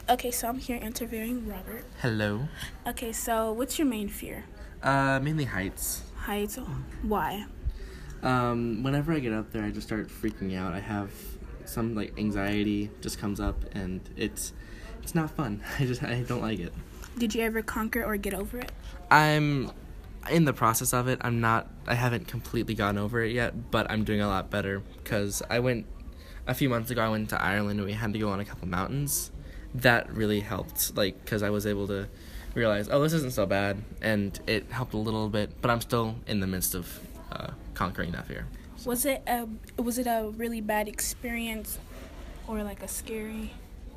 Okay, so I'm here interviewing Robert. Hello. Okay, so what's your main fear? Mainly heights. Heights? Why? Whenever I get up there, I just start freaking out. I have some, anxiety just comes up, and it's not fun. I don't like it. Did you ever conquer or get over it? I'm in the process of it. I haven't completely gotten over it yet, but I'm doing a lot better, because a few months ago, I went to Ireland, and we had to go on a couple mountains. That really helped, because I was able to realize, this isn't so bad, and it helped a little bit, but I'm still in the midst of conquering that fear. Was it a really bad experience or a scary?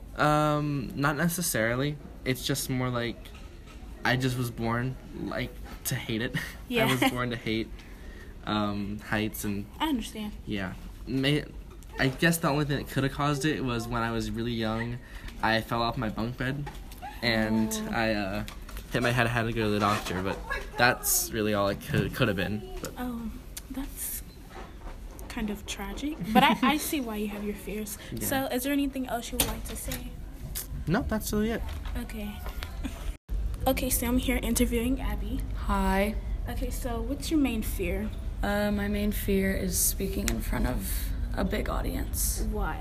Not necessarily. It's just more I just was born to hate it. Yeah. I was born to hate heights, and I understand. yeah. I guess the only thing that could have caused it was when I was really young, I fell off my bunk bed, and I hit my head. I had to go to the doctor, but that's really all it could have been. But. Oh, that's kind of tragic. But I see why you have your fears. Yeah. So is there anything else you would like to say? No, that's really it. Okay. Okay, so I'm here interviewing Abby. Hi. Okay, so what's your main fear? My main fear is speaking in front of a big audience. Why?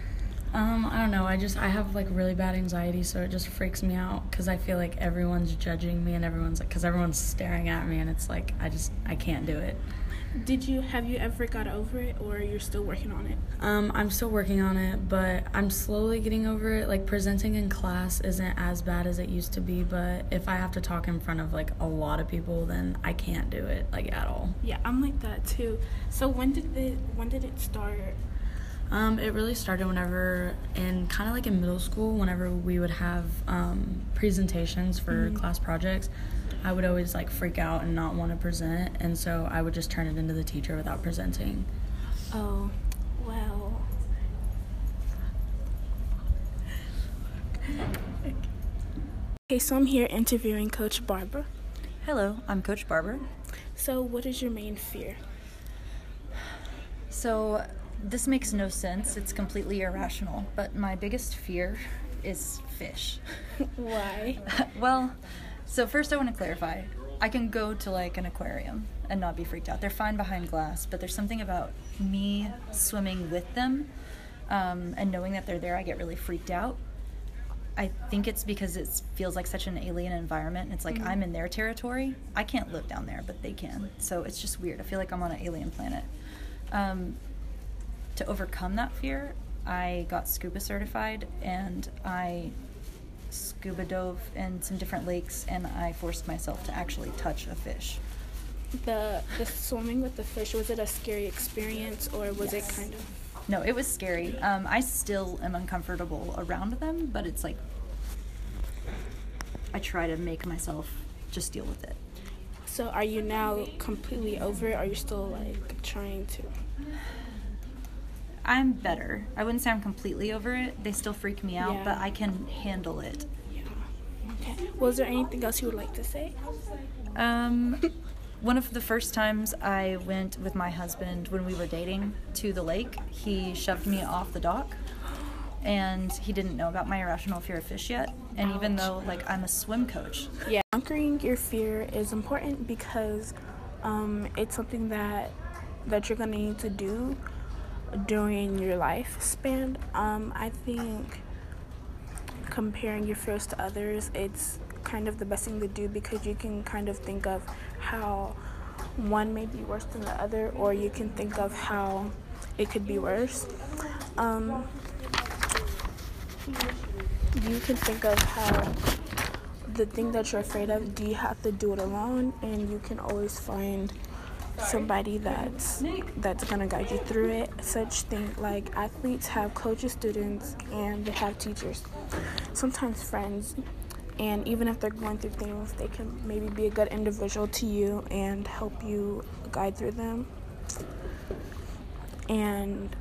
I don't know. I have really bad anxiety, so it just freaks me out because I feel like everyone's judging me and because everyone's staring at me, and it's I can't do it. Have you ever got over it, or you're still working on it? I'm still working on it, but I'm slowly getting over it. Presenting in class isn't as bad as it used to be, but if I have to talk in front of a lot of people, then I can't do it at all. Yeah, I'm like that too. So when did it start? It really started whenever in middle school, whenever we would have presentations for class projects. I would always freak out and not want to present, and so I would just turn it into the teacher without presenting. Oh, well. Okay, so I'm here interviewing Coach Barbara. Hello, I'm Coach Barbara. So what is your main fear? So this makes no sense. It's completely irrational, but my biggest fear is fish. Why? Well, so first I want to clarify. I can go to an aquarium and not be freaked out. They're fine behind glass, but there's something about me swimming with them and knowing that they're there, I get really freaked out. I think it's because it feels like such an alien environment. It's I'm in their territory. I can't live down there, but they can. So it's just weird. I feel like I'm on an alien planet. To overcome that fear, I got scuba certified, and I scuba dove in some different lakes, and I forced myself to actually touch a fish. The swimming with the fish, was it a scary experience, or was it kind of... No, it was scary. I still am uncomfortable around them, but it's I try to make myself just deal with it. So are you now completely over it, or are you still trying to... I'm better. I wouldn't say I'm completely over it. They still freak me out, Yeah. but I can handle it. Yeah. Okay. Was there anything else you would like to say? One of the first times I went with my husband when we were dating to the lake, he shoved me off the dock, and he didn't know about my irrational fear of fish yet. And even though I'm a swim coach. Yeah. Conquering your fear is important because it's something that you're going to need to do during your lifespan. I think comparing your fears to others, it's kind of the best thing to do because you can kind of think of how one may be worse than the other, or you can think of how it could be worse. You can think of how the thing that you're afraid of, do you have to do it alone? And you can always find somebody that's gonna guide you through it. Such things like athletes have coaches, students, and they have teachers, sometimes friends, and even if they're going through things, they can maybe be a good individual to you and help you guide through them. And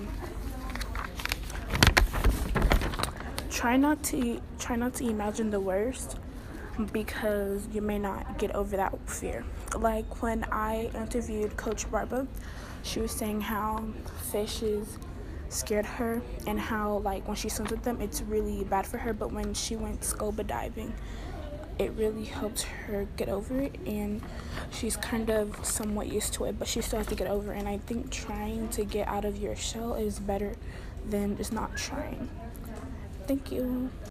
try not to imagine the worst, because you may not get over that fear. When I interviewed Coach Barbara, she was saying how fish is scared her, and how like when she swims with them it's really bad for her, but when she went scuba diving it really helped her get over it, and she's kind of somewhat used to it, but she still has to get over it. And I think trying to get out of your shell is better than just not trying. Thank you.